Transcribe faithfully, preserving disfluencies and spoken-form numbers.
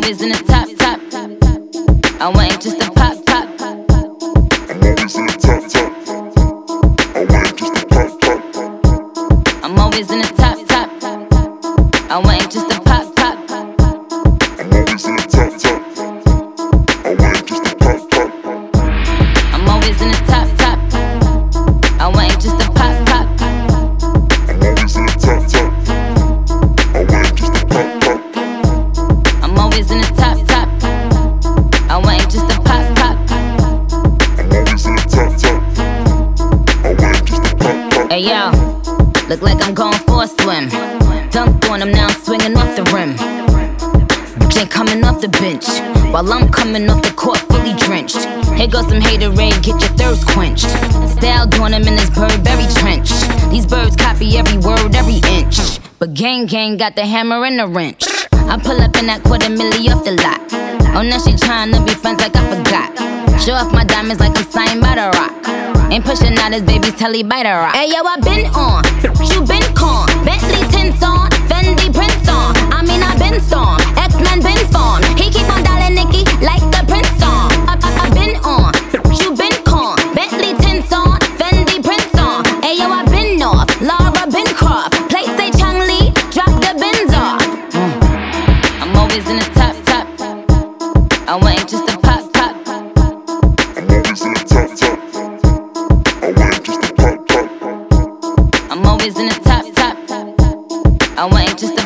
always in the top, top. I want just to pop, pop. I'm always in the top, top. I want just to pop, pop. I'm always in the top, top. I want just to pop, pop. I'm always in the top, top. I want just to pop, pop. I'm always in the top, top. I want just to pop, pop. I'm always in the top, top. I want just to pop, pop. I'm always in the top, top. I want just to pop, pop. I'm always in the top, top. I want just to pop, pop. Hey yo, look like I'm going for a swim. Dunked on him, now I'm swinging off the rim. Bitch ain't coming off the bench, while I'm coming off the court fully drenched. Here goes some haterade, get your thirst quenched. Style doing him in this Burberry trench. These birds copy every word, every inch. But gang gang got the hammer and the wrench. I pull up in that quarter milli off the lot. Oh, now she tryna be friends like I forgot. Show off my diamonds like I'm signed by the rock. Ain't pushing out his baby's telly by the rock. Hey yo, I been on, you been con. Bentley tints on, Fendi prints on. I mean I been storm, X-Men been formed. He keep on dialing Nicki like the Prince song. I, I, I been on, you been con. Bentley tints on, Fendi prints on. Hey yo, I been off, Laura been Croft. Play say Chang Lee, drop the bins off. Mm. I'm always in the top, top. I want just to pop, pop. I'm always in the top, top. I want just to pop, pop. I'm always in the top, top. I want just to